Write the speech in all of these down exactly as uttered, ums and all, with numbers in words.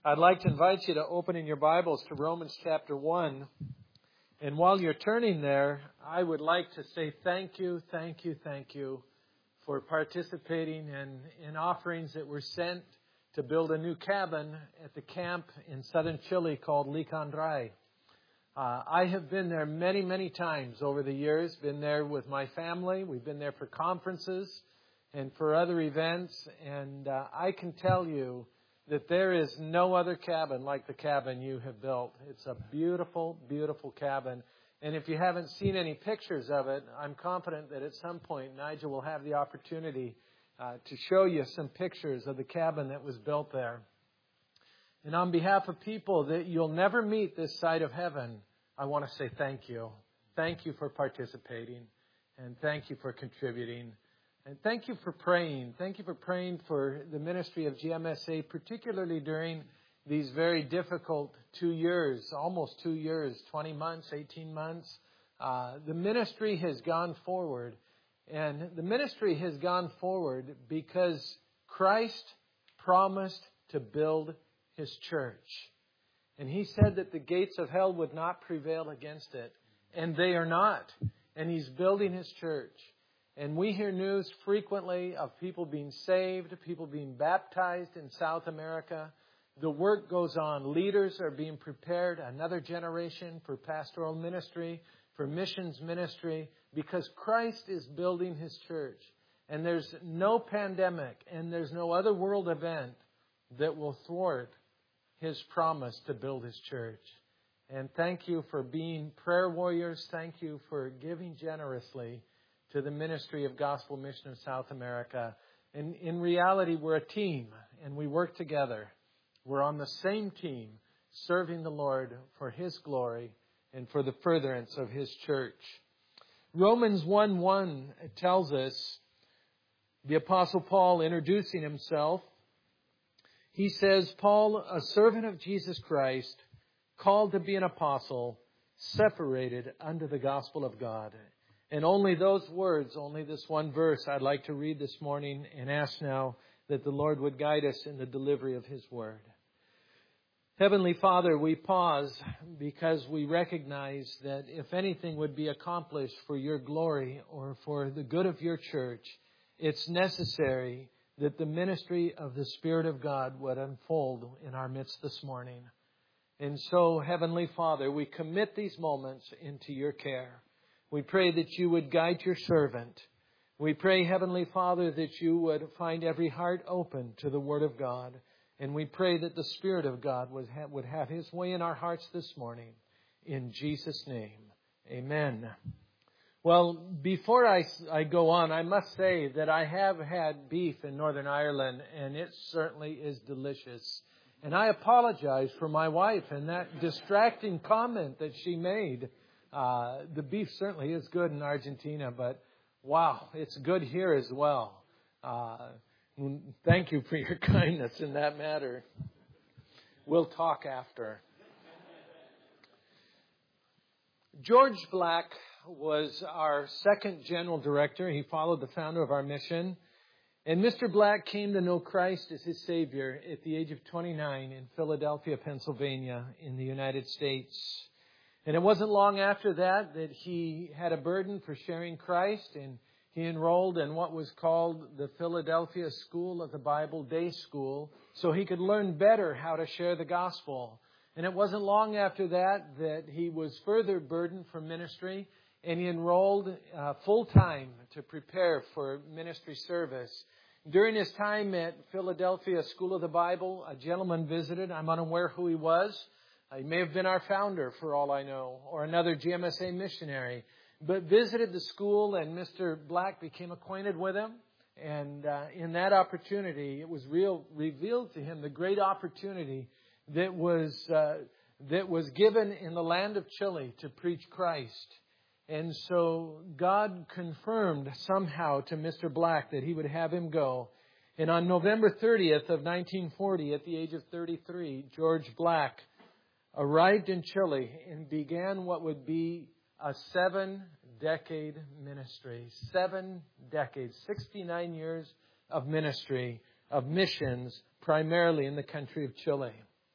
I'd like to invite you to open in your Bibles to Romans chapter one. And while you're turning there, I would like to say thank you, thank you, thank you for participating in, in offerings that were sent to build a new cabin at the camp in southern Chile called Licandray. Uh, I have been there many, many times over the years, been there with my family. We've been there for conferences and for other events. And uh, I can tell you that there is no other cabin like the cabin you have built. It's a beautiful, beautiful cabin. And if you haven't seen any pictures of it, I'm confident that at some point Nigel will have the opportunity uh, to show you some pictures of the cabin that was built there. And on behalf of people that you'll never meet this side of heaven, I want to say thank you. Thank you for participating, and thank you for contributing. And thank you for praying. Thank you for praying for the ministry of G M S A, particularly during these very difficult two years, almost two years, twenty months, eighteen months. Uh, the ministry has gone forward. And the ministry has gone forward because Christ promised to build His church. And He said that the gates of hell would not prevail against it. And they are not. And He's building His church. And we hear news frequently of people being saved, people being baptized in South America. The work goes on. Leaders are being prepared, another generation for pastoral ministry, for missions ministry, because Christ is building His church. And there's no pandemic and there's no other world event that will thwart His promise to build His church. And thank you for being prayer warriors. Thank you for giving generously to the ministry of Gospel Mission of South America. And in reality, we're a team and we work together. We're on the same team serving the Lord for His glory and for the furtherance of His church. Romans one one tells us, the Apostle Paul introducing himself, he says, Paul, a servant of Jesus Christ, called to be an apostle, separated unto the gospel of God. And only those words, only this one verse I'd like to read this morning and ask now that the Lord would guide us in the delivery of His word. Heavenly Father, we pause because we recognize that if anything would be accomplished for Your glory or for the good of Your church, it's necessary that the ministry of the Spirit of God would unfold in our midst this morning. And so, Heavenly Father, we commit these moments into Your care. We pray that You would guide Your servant. We pray, Heavenly Father, that You would find every heart open to the Word of God. And we pray that the Spirit of God would have, would have His way in our hearts this morning. In Jesus' name, amen. Well, before I, I go on, I must say that I have had beef in Northern Ireland, and it certainly is delicious. And I apologize for my wife and that distracting comment that she made. Uh, the beef certainly is good in Argentina, but wow, it's good here as well. Uh, thank you for your kindness in that matter. We'll talk after. George Black was our second general director. He followed the founder of our mission. And Mister Black came to know Christ as his Savior at the age of twenty-nine in Philadelphia, Pennsylvania, in the United States. And it wasn't long after that that he had a burden for sharing Christ, and he enrolled in what was called the Philadelphia School of the Bible Day School so he could learn better how to share the gospel. And it wasn't long after that that he was further burdened for ministry, and he enrolled uh, full-time to prepare for ministry service. During his time at Philadelphia School of the Bible, a gentleman visited. I'm unaware who he was. He may have been our founder, for all I know, or another G M S A missionary, but visited the school, and Mister Black became acquainted with him. And uh, in that opportunity, it was real, revealed to him the great opportunity that was uh, that was given in the land of Chile to preach Christ. And so God confirmed somehow to Mister Black that He would have him go. And on November thirtieth of nineteen forty, at the age of thirty-three, George Black arrived in Chile and began what would be a seven-decade ministry. Seven decades, sixty-nine years of ministry, of missions, primarily in the country of Chile.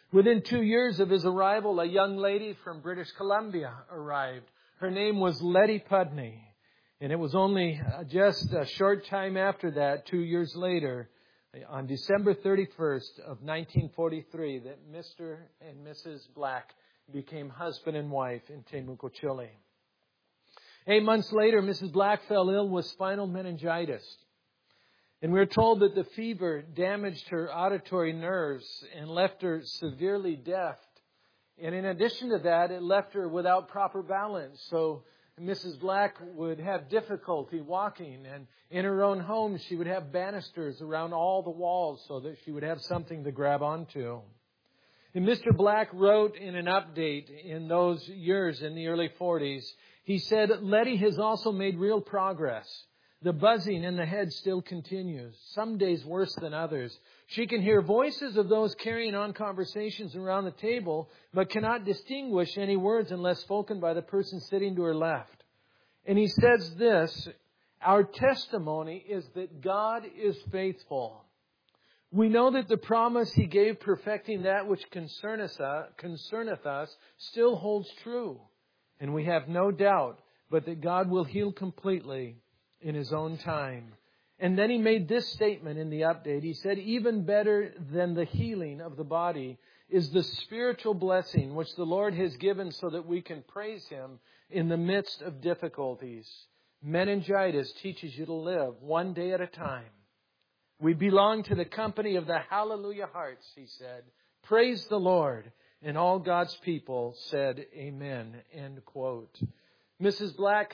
Within two years of his arrival, a young lady from British Columbia arrived. Her name was Letty Pudney. And it was only just a short time after that, two years later, on December thirty-first of nineteen forty-three, that Mister and Missus Black became husband and wife in Temuco, Chile. Eight months later, Missus Black fell ill with spinal meningitis. And we're told that the fever damaged her auditory nerves and left her severely deaf. And in addition to that, it left her without proper balance. So Missus Black would have difficulty walking. And in her own home, she would have banisters around all the walls so that she would have something to grab onto. And Mister Black wrote in an update in those years, in the early forties, he said, Letty has also made real progress. The buzzing in the head still continues, some days worse than others. She can hear voices of those carrying on conversations around the table, but cannot distinguish any words unless spoken by the person sitting to her left. And he says this, our testimony is that God is faithful. We know that the promise He gave perfecting that which concerneth us, concerneth us still holds true. And we have no doubt but that God will heal completely in His own time. And then he made this statement in the update. He said, even better than the healing of the body is the spiritual blessing which the Lord has given so that we can praise Him in the midst of difficulties. Meningitis teaches you to live one day at a time. We belong to the company of the Hallelujah Hearts, he said. Praise the Lord. And all God's people said, amen. End quote. Missus Black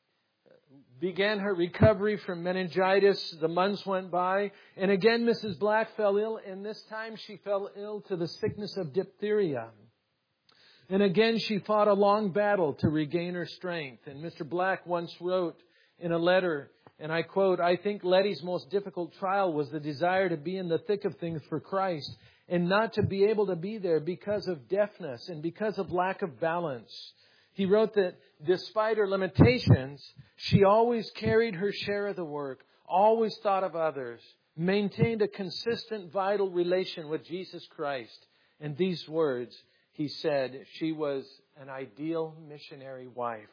began her recovery from meningitis. The months went by. And again, Missus Black fell ill. And this time she fell ill to the sickness of diphtheria. And again, she fought a long battle to regain her strength. And Mister Black once wrote in a letter, and I quote, I think Letty's most difficult trial was the desire to be in the thick of things for Christ and not to be able to be there because of deafness and because of lack of balance. He wrote that despite her limitations, she always carried her share of the work, always thought of others, maintained a consistent, vital relation with Jesus Christ. And these words, he said, she was an ideal missionary wife.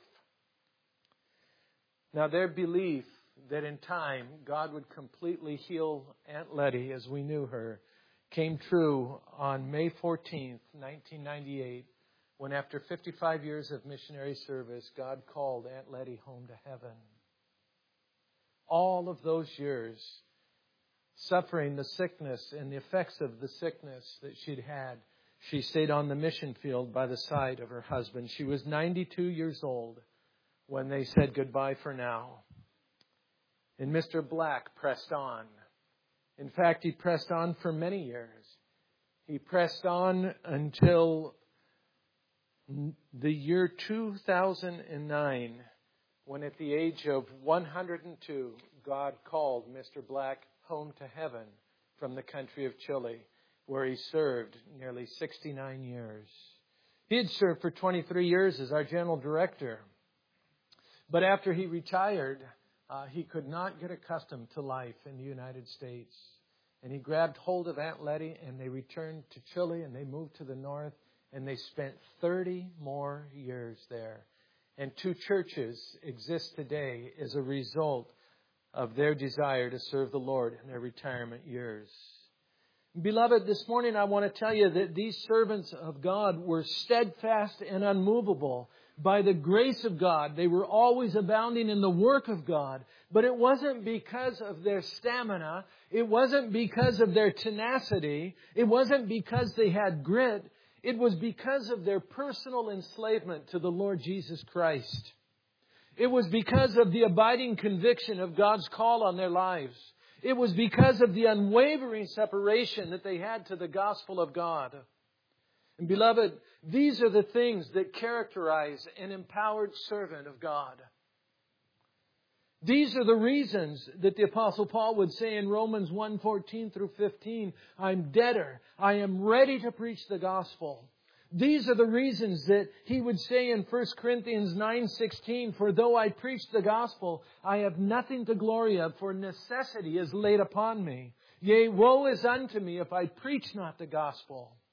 Now, their belief that in time God would completely heal Aunt Letty as we knew her came true on May fourteenth, nineteen ninety-eight, when after fifty-five years of missionary service, God called Aunt Letty home to heaven. All of those years, suffering the sickness and the effects of the sickness that she'd had, she stayed on the mission field by the side of her husband. She was ninety-two years old when they said goodbye for now. And Mister Black pressed on. In fact, he pressed on for many years. He pressed on until the year two thousand nine, when at the age of one hundred two, God called Mister Black home to heaven from the country of Chile, where he served nearly sixty-nine years. He had served for twenty-three years as our general director. But after he retired, uh, he could not get accustomed to life in the United States. And he grabbed hold of Aunt Letty, and they returned to Chile, and they moved to the north, and they spent thirty more years there. And two churches exist today as a result of their desire to serve the Lord in their retirement years. Beloved, this morning I want to tell you that these servants of God were steadfast and unmovable by the grace of God. They were always abounding in the work of God. But it wasn't because of their stamina. It wasn't because of their tenacity. It wasn't because they had grit. It was because of their personal enslavement to the Lord Jesus Christ. It was because of the abiding conviction of God's call on their lives. It was because of the unwavering separation that they had to the gospel of God. And beloved, these are the things that characterize an empowered servant of God. These are the reasons that the Apostle Paul would say in Romans one, fourteen through fifteen, I'm debtor. I am ready to preach the gospel. These are the reasons that he would say in First Corinthians nine, sixteen, for though I preach the gospel, I have nothing to glory of, for necessity is laid upon me. Yea, woe is unto me if I preach not the gospel.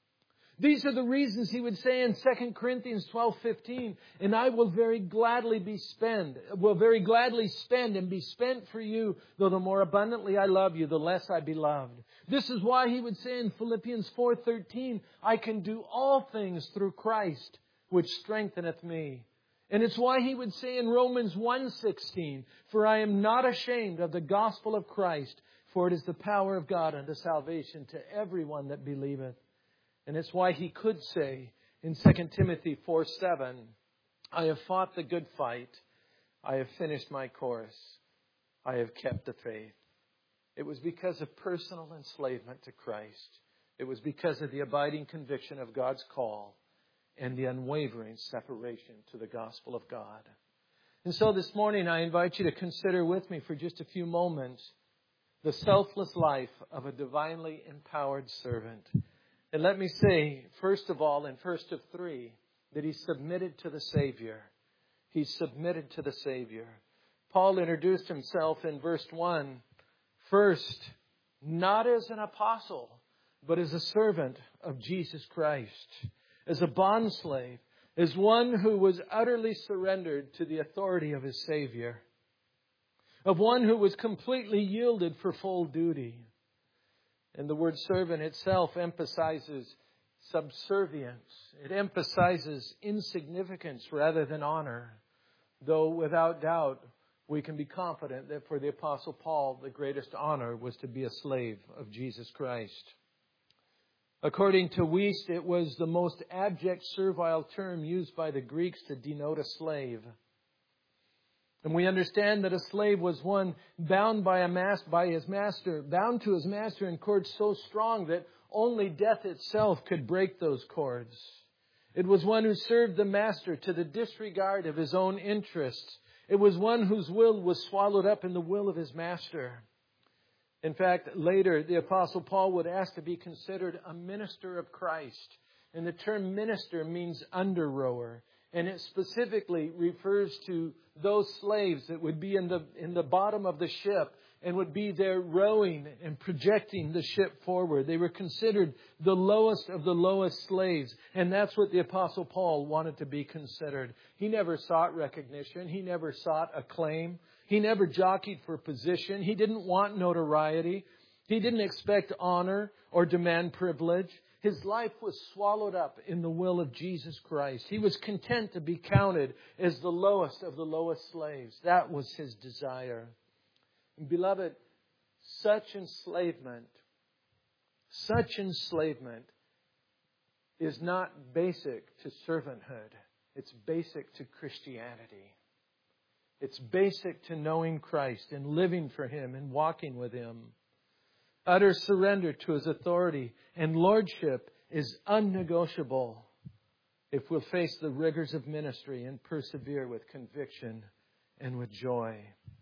These are the reasons he would say in Second Corinthians twelve fifteen, and I will very gladly be spent, will very gladly spend and be spent for you, though the more abundantly I love you, the less I be loved. This is why he would say in Philippians four thirteen, I can do all things through Christ, which strengtheneth me. And it's why he would say in Romans one sixteen, for I am not ashamed of the gospel of Christ, for it is the power of God unto salvation to everyone that believeth. And it's why he could say in Second Timothy four seven, I have fought the good fight. I have finished my course. I have kept the faith. It was because of personal enslavement to Christ. It was because of the abiding conviction of God's call and the unwavering separation to the gospel of God. And so this morning I invite you to consider with me for just a few moments the selfless life of a divinely empowered servant. And let me say, first of all, and first of three, that he submitted to the Savior. He submitted to the Savior. Paul introduced himself in verse one, first, not as an apostle, but as a servant of Jesus Christ, as a bondslave, as one who was utterly surrendered to the authority of his Savior, of one who was completely yielded for full duty. And the word servant itself emphasizes subservience. It emphasizes insignificance rather than honor. Though without doubt, we can be confident that for the Apostle Paul, the greatest honor was to be a slave of Jesus Christ. According to Wuest, it was the most abject servile term used by the Greeks to denote a slave. And we understand that a slave was one bound by a mas- by his master, bound to his master in cords so strong that only death itself could break those cords. It was one who served the master to the disregard of his own interests. It was one whose will was swallowed up in the will of his master. In fact, later the Apostle Paul would ask to be considered a minister of Christ. And the term minister means under-rower. And it specifically refers to those slaves that would be in the in the bottom of the ship and would be there rowing and projecting the ship forward. They were considered the lowest of the lowest slaves. And that's what the Apostle Paul wanted to be considered. He never sought recognition. He never sought acclaim. He never jockeyed for position. He didn't want notoriety. He didn't expect honor or demand privilege. His life was swallowed up in the will of Jesus Christ. He was content to be counted as the lowest of the lowest slaves. That was his desire. And beloved, such enslavement, such enslavement is not basic to servanthood. It's basic to Christianity. It's basic to knowing Christ and living for Him and walking with Him. Utter surrender to His authority and lordship is unnegotiable if we'll face the rigors of ministry and persevere with conviction and with joy.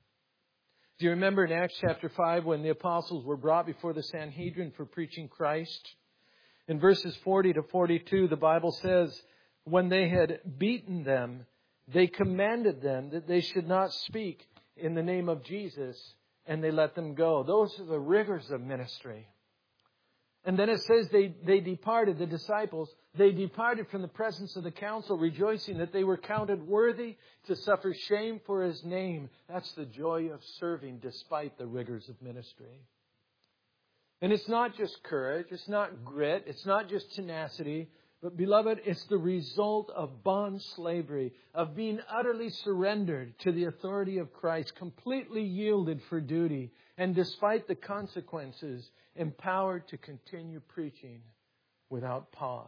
Do you remember in Acts chapter five when the apostles were brought before the Sanhedrin for preaching Christ? In verses forty to forty-two, the Bible says, when they had beaten them, they commanded them that they should not speak in the name of Jesus, and they let them go. Those are the rigors of ministry. And then it says they, they departed, the disciples, they departed from the presence of the council, rejoicing that they were counted worthy to suffer shame for His name. That's the joy of serving despite the rigors of ministry. And it's not just courage, it's not grit, it's not just tenacity, but beloved, it's the result of bond slavery, of being utterly surrendered to the authority of Christ, completely yielded for duty, and despite the consequences, empowered to continue preaching without pause.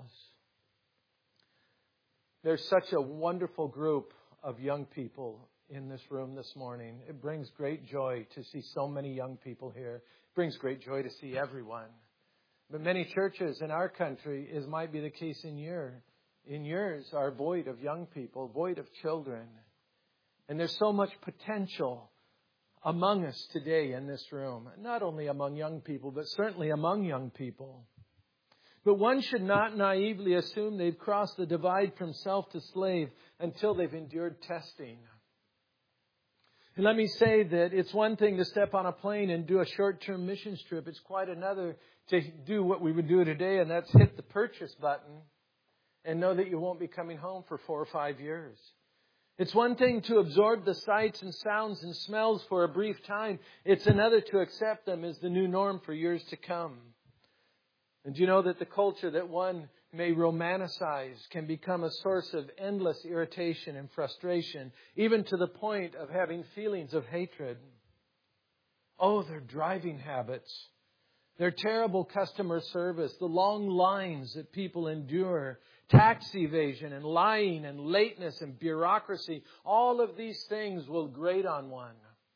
There's such a wonderful group of young people in this room this morning. It brings great joy to see so many young people here. It brings great joy to see everyone. But many churches in our country, as might be the case in your, in yours, are void of young people, void of children. And there's so much potential among us today in this room. Not only among young people, but certainly among young people. But one should not naively assume they've crossed the divide from self to slave until they've endured testing. And let me say that it's one thing to step on a plane and do a short-term missions trip. It's quite another to do what we would do today, and that's hit the purchase button and know that you won't be coming home for four or five years. It's one thing to absorb the sights and sounds and smells for a brief time. It's another to accept them as the new norm for years to come. And do you know that the culture that one may romanticize can become a source of endless irritation and frustration, even to the point of having feelings of hatred? Oh, their driving habits, their terrible customer service, the long lines that people endure, tax evasion and lying and lateness and bureaucracy, all of these things will grate on one.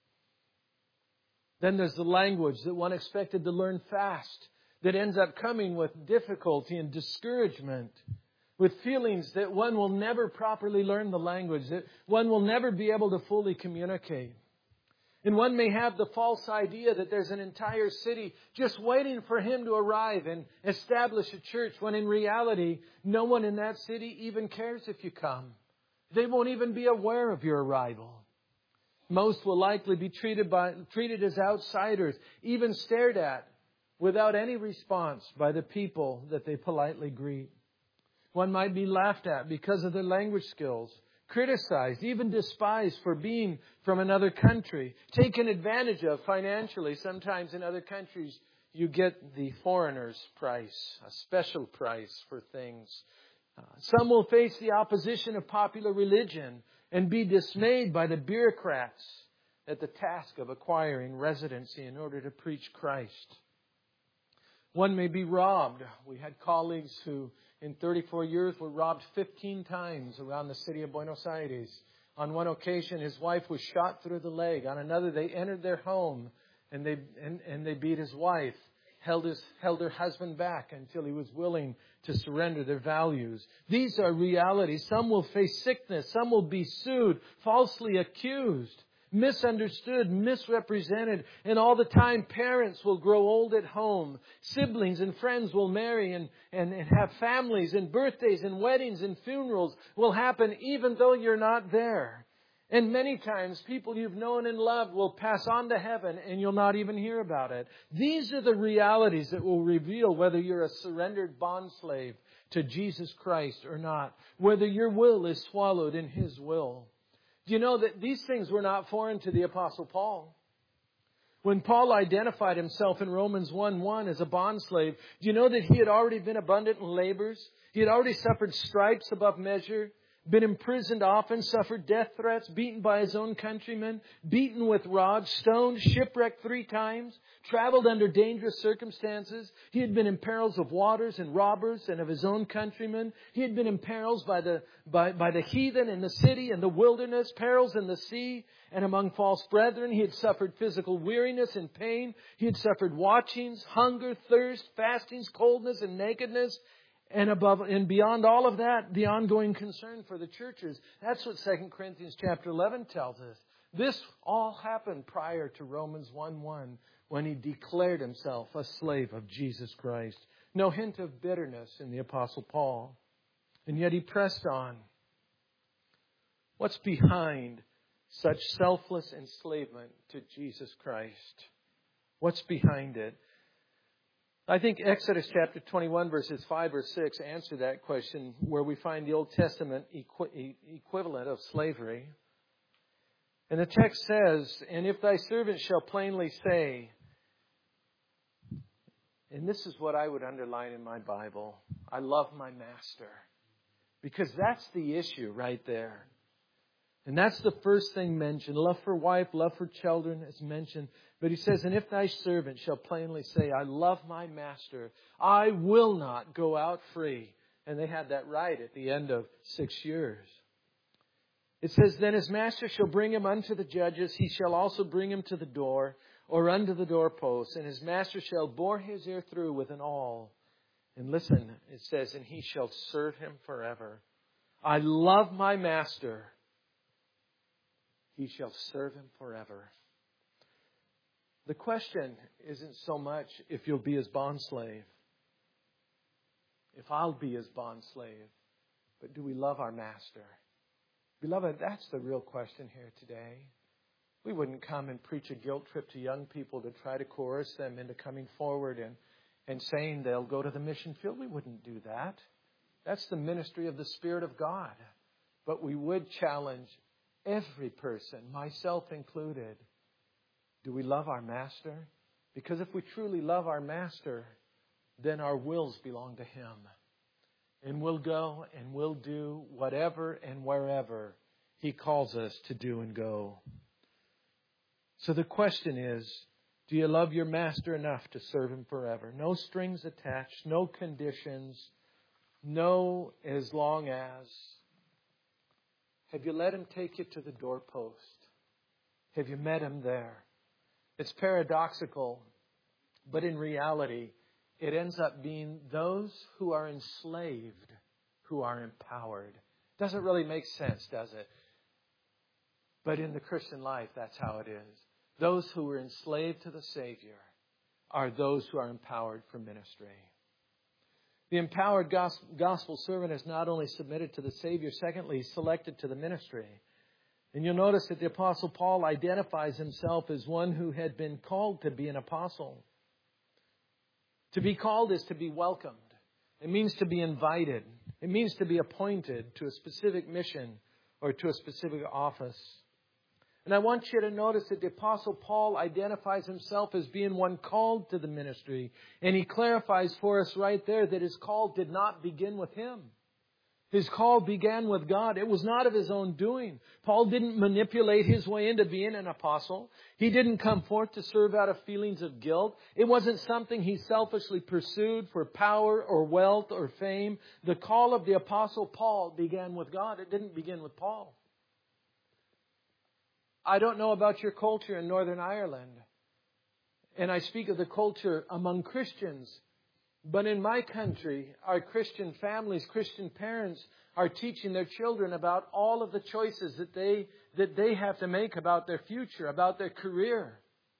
Then there's the language that one expected to learn fast, that ends up coming with difficulty and discouragement, with feelings that one will never properly learn the language, that one will never be able to fully communicate. And one may have the false idea that there's an entire city just waiting for him to arrive and establish a church, when in reality, no one in that city even cares if you come. They won't even be aware of your arrival. Most will likely be treated by, treated as outsiders, even stared at, without any response by the people that they politely greet. One might be laughed at because of their language skills, criticized, even despised for being from another country, taken advantage of financially. Sometimes in other countries you get the foreigner's price, a special price for things. Uh, some will face the opposition of popular religion and be dismayed by the bureaucrats at the task of acquiring residency in order to preach Christ. One may be robbed. We had colleagues who in thirty-four years were robbed fifteen times around the city of Buenos Aires. On one occasion, his wife was shot through the leg. On another, they entered their home and they and, and they beat his wife, held his held her husband back until he was willing to surrender their values. These are realities. Some will face sickness. Some will be sued, falsely accused, misunderstood, misrepresented, and all the time parents will grow old at home. Siblings and friends will marry and, and, and have families, and birthdays and weddings and funerals will happen even though you're not there. And many times people you've known and loved will pass on to heaven and you'll not even hear about it. These are the realities that will reveal whether you're a surrendered bondslave to Jesus Christ or not, whether your will is swallowed in His will. Do you know that these things were not foreign to the Apostle Paul? When Paul identified himself in Romans one one as a bondslave, do you know that he had already been abundant in labors? He had already suffered stripes above measure, been imprisoned often, suffered death threats, beaten by his own countrymen, beaten with rods, stoned, shipwrecked three times, traveled under dangerous circumstances. He had been in perils of waters and robbers and of his own countrymen. He had been in perils by the, by, by the heathen in the city and the wilderness, perils in the sea and among false brethren. He had suffered physical weariness and pain. He had suffered watchings, hunger, thirst, fastings, coldness, and nakedness. And above and beyond all of that, the ongoing concern for the churches. That's what Second Corinthians chapter eleven tells us. This all happened prior to Romans one one, when he declared himself a slave of Jesus Christ. No hint of bitterness in the Apostle Paul. And yet he pressed on. What's behind such selfless enslavement to Jesus Christ? What's behind it? I think Exodus chapter twenty-one verses five or six answer that question, where we find the Old Testament equi- equivalent of slavery. And the text says, "And if thy servant shall plainly say," and this is what I would underline in my Bible, "I love my master." Because that's the issue right there. And that's the first thing mentioned. Love for wife, love for children is mentioned. But he says, "And if thy servant shall plainly say, I love my master, I will not go out free." And they had that right at the end of six years. It says, "Then his master shall bring him unto the judges. He shall also bring him to the door, or unto the doorpost. And his master shall bore his ear through with an awl." And listen, it says, "And he shall serve him forever." I love my master. He shall serve him forever. The question isn't so much if you'll be his bondslave, if I'll be his bondslave, but do we love our master? Beloved, that's the real question here today. We wouldn't come and preach a guilt trip to young people to try to coerce them into coming forward and, and saying they'll go to the mission field. We wouldn't do that. That's the ministry of the Spirit of God. But we would challenge every person, myself included. Do we love our Master? Because if we truly love our Master, then our wills belong to Him. And we'll go and we'll do whatever and wherever He calls us to do and go. So the question is, do you love your Master enough to serve Him forever? No strings attached, no conditions, no as long as. Have you let Him take you to the doorpost? Have you met Him there? It's paradoxical, but in reality, it ends up being those who are enslaved who are empowered. Doesn't really make sense, does it? But in the Christian life, that's how it is. Those who are enslaved to the Savior are those who are empowered for ministry. The empowered gospel servant is not only submitted to the Savior, secondly, he's selected to the ministry. And you'll notice that the Apostle Paul identifies himself as one who had been called to be an apostle. To be called is to be welcomed. It means to be invited. It means to be appointed to a specific mission or to a specific office. And I want you to notice that the Apostle Paul identifies himself as being one called to the ministry. And he clarifies for us right there that his call did not begin with him. His call began with God. It was not of his own doing. Paul didn't manipulate his way into being an apostle. He didn't come forth to serve out of feelings of guilt. It wasn't something he selfishly pursued for power or wealth or fame. The call of the Apostle Paul began with God. It didn't begin with Paul. I don't know about your culture in Northern Ireland. And I speak of the culture among Christians. But in my country, our Christian families, Christian parents are teaching their children about all of the choices that they, that they have to make about their future, about their career.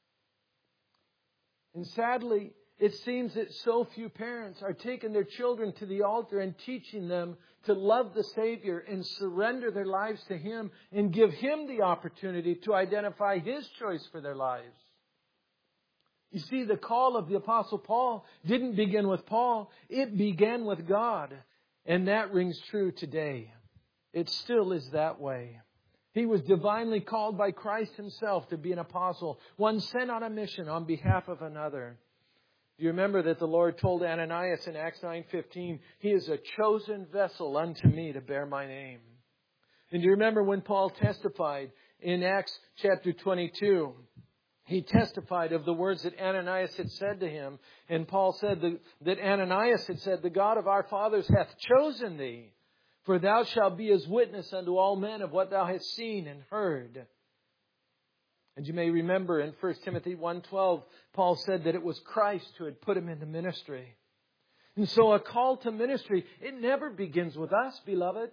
And sadly, it seems that so few parents are taking their children to the altar and teaching them to love the Savior and surrender their lives to Him and give Him the opportunity to identify His choice for their lives. You see, the call of the Apostle Paul didn't begin with Paul. It began with God. And that rings true today. It still is that way. He was divinely called by Christ Himself to be an apostle, one sent on a mission on behalf of another. Do you remember that the Lord told Ananias in Acts nine fifteen, He is a chosen vessel unto me to bear my name. And do you remember when Paul testified in Acts chapter twenty-two? He testified of the words that Ananias had said to him. And Paul said that, that Ananias had said, the God of our fathers hath chosen thee, for thou shalt be his witness unto all men of what thou hast seen and heard. And you may remember in First Timothy one twelve, Paul said that it was Christ who had put him into ministry. And so a call to ministry, it never begins with us, beloved.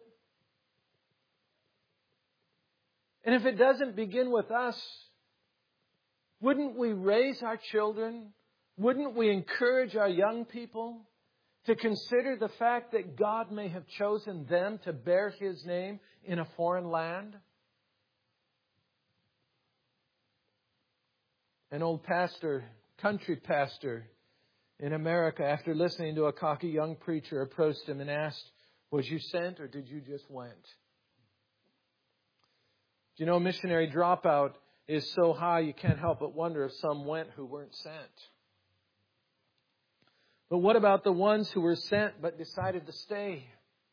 And if it doesn't begin with us, wouldn't we raise our children? Wouldn't we encourage our young people to consider the fact that God may have chosen them to bear His name in a foreign land? An old pastor, country pastor in America, after listening to a cocky young preacher, approached him and asked, was you sent or did you just went? Do you know missionary dropout is so high you can't help but wonder if some went who weren't sent. But what about the ones who were sent but decided to stay?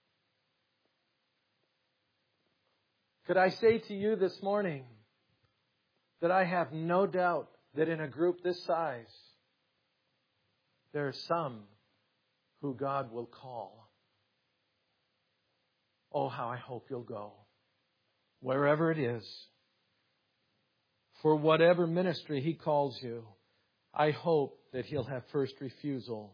Could I say to you this morning that I have no doubt that in a group this size, there are some who God will call. Oh, how I hope you'll go. Wherever it is. For whatever ministry He calls you, I hope that He'll have first refusal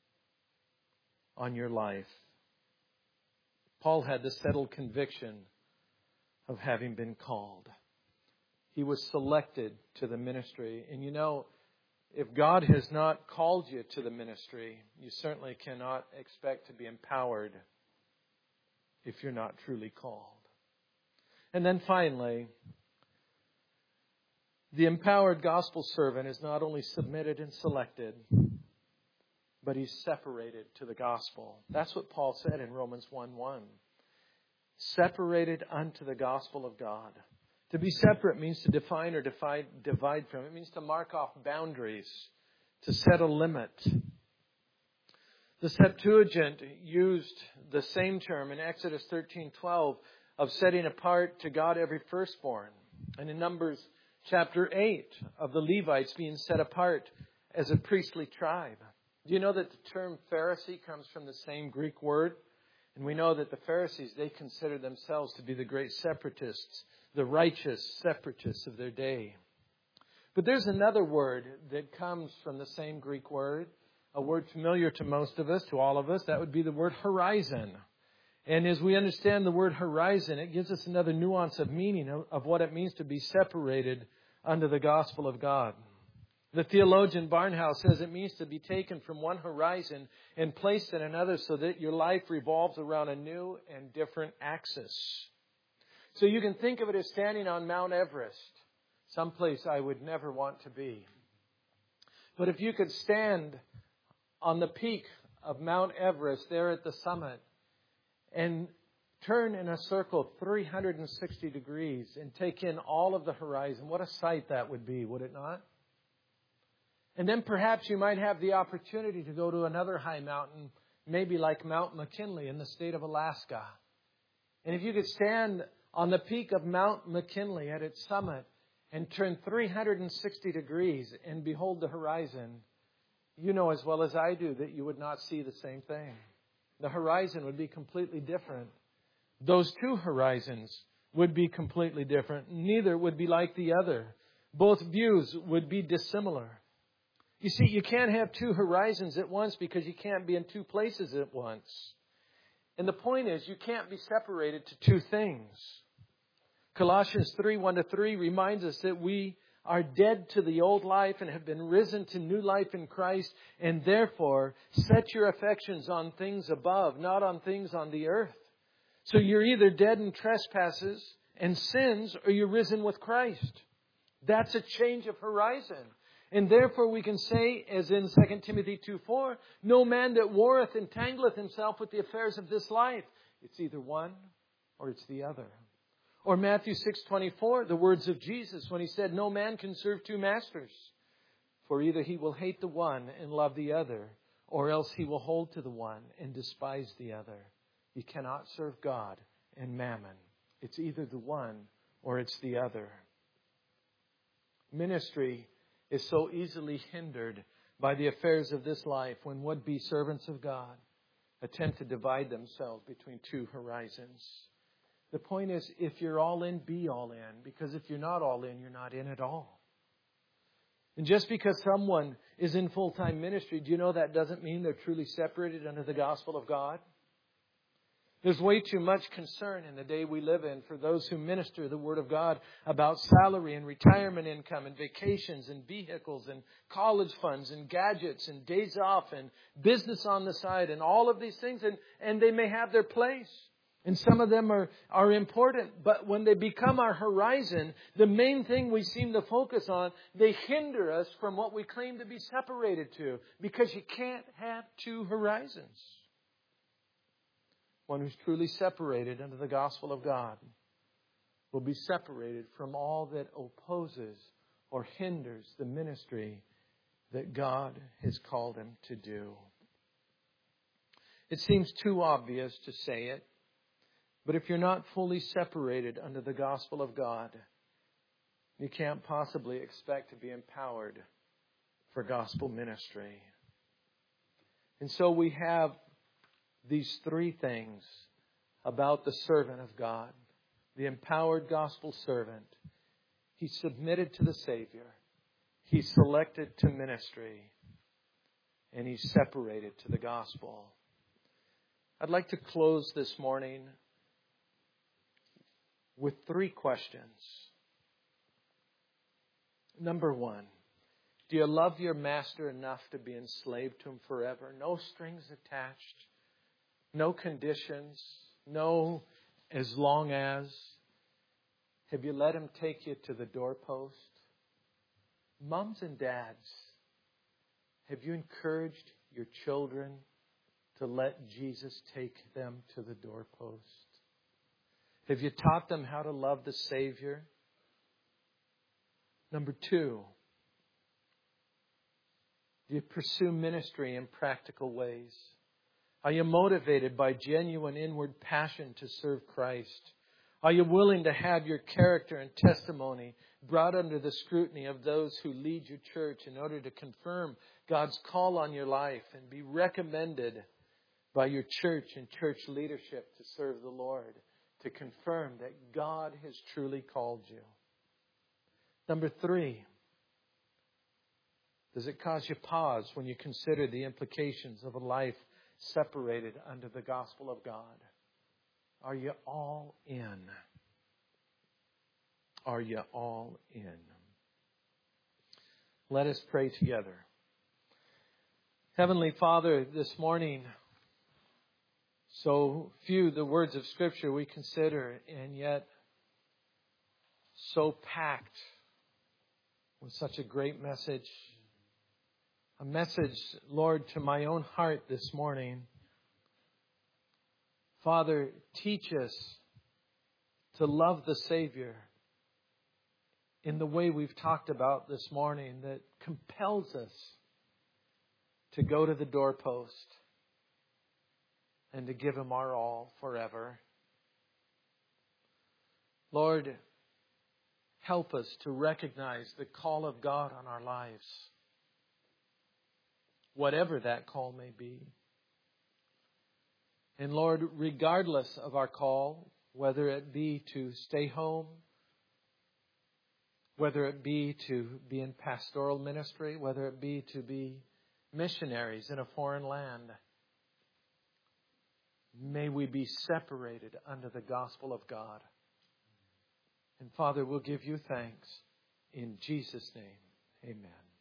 on your life. Paul had the settled conviction of having been called. He was selected to the ministry. And you know, if God has not called you to the ministry, you certainly cannot expect to be empowered if you're not truly called. And then finally, The empowered gospel servant is not only submitted and selected, but he's separated to the gospel. That's what Paul said in Romans one one. Separated unto the gospel of God. To be separate means to define or divide, divide from. It means to mark off boundaries, to set a limit. The Septuagint used the same term in Exodus thirteen twelve of setting apart to God every firstborn. And in Numbers chapter eight of the Levites being set apart as a priestly tribe. Do you know that the term Pharisee comes from the same Greek word? And we know that the Pharisees, they considered themselves to be the great separatists, the righteous separatists of their day. But there's another word that comes from the same Greek word, a word familiar to most of us, to all of us. That would be the word horizon. And as we understand the word horizon, it gives us another nuance of meaning of, of what it means to be separated under the gospel of God. The theologian Barnhouse says it means to be taken from one horizon and placed in another so that your life revolves around a new and different axis. So you can think of it as standing on Mount Everest, someplace I would never want to be. But if you could stand on the peak of Mount Everest there at the summit and turn in a circle three hundred sixty degrees and take in all of the horizon, what a sight that would be, would it not? And then perhaps you might have the opportunity to go to another high mountain, maybe like Mount McKinley in the state of Alaska. And if you could stand on the peak of Mount McKinley at its summit and turn three hundred sixty degrees and behold the horizon, you know as well as I do that you would not see the same thing. The horizon would be completely different. Those two horizons would be completely different. Neither would be like the other. Both views would be dissimilar. You see, you can't have two horizons at once because you can't be in two places at once. And the point is, you can't be separated to two things. Colossians three, one to three reminds us that we are dead to the old life and have been risen to new life in Christ, and therefore set your affections on things above, not on things on the earth. So you're either dead in trespasses and sins, or you're risen with Christ. That's a change of horizon. And therefore we can say, as in Second Timothy two four, no man that warreth entangleth himself with the affairs of this life. It's either one or it's the other. Or Matthew six twenty-four, the words of Jesus when he said, no man can serve two masters. For either he will hate the one and love the other, or else he will hold to the one and despise the other. You cannot serve God and mammon. It's either the one or it's the other. Ministry is so easily hindered by the affairs of this life when would-be servants of God attempt to divide themselves between two horizons. The point is, if you're all in, be all in. Because if you're not all in, you're not in at all. And just because someone is in full-time ministry, do you know that doesn't mean they're truly separated under the gospel of God? There's way too much concern in the day we live in for those who minister the Word of God about salary and retirement income and vacations and vehicles and college funds and gadgets and days off and business on the side and all of these things. And, and they may have their place. And some of them are, are important. But when they become our horizon, the main thing we seem to focus on, they hinder us from what we claim to be separated to. Because you can't have two horizons. One who's truly separated under the gospel of God will be separated from all that opposes or hinders the ministry that God has called him to do. It seems too obvious to say it, but if you're not fully separated under the gospel of God, you can't possibly expect to be empowered for gospel ministry. And so we have these three things about the servant of God, the empowered gospel servant. He submitted to the Savior. He's selected to ministry. And he's separated to the gospel. I'd like to close this morning with three questions. Number one, do you love your master enough to be enslaved to him forever? No strings attached. No conditions, no as long as. Have you let him take you to the doorpost? Moms and dads, have you encouraged your children to let Jesus take them to the doorpost? Have you taught them how to love the Savior? Number two, do you pursue ministry in practical ways? Are you motivated by genuine inward passion to serve Christ? Are you willing to have your character and testimony brought under the scrutiny of those who lead your church in order to confirm God's call on your life and be recommended by your church and church leadership to serve the Lord, to confirm that God has truly called you? Number three, does it cause you pause when you consider the implications of a life separated under the gospel of God? Are you all in? Are you all in? Let us pray together. Heavenly Father, this morning, so few the words of Scripture we consider, and yet so packed with such a great message. A message, Lord, to my own heart this morning. Father, teach us to love the Savior in the way we've talked about this morning that compels us to go to the doorpost and to give Him our all forever. Lord, help us to recognize the call of God on our lives, whatever that call may be. And Lord, regardless of our call, whether it be to stay home, whether it be to be in pastoral ministry, whether it be to be missionaries in a foreign land, may we be separated under the gospel of God. And Father, we'll give you thanks in Jesus' name. Amen.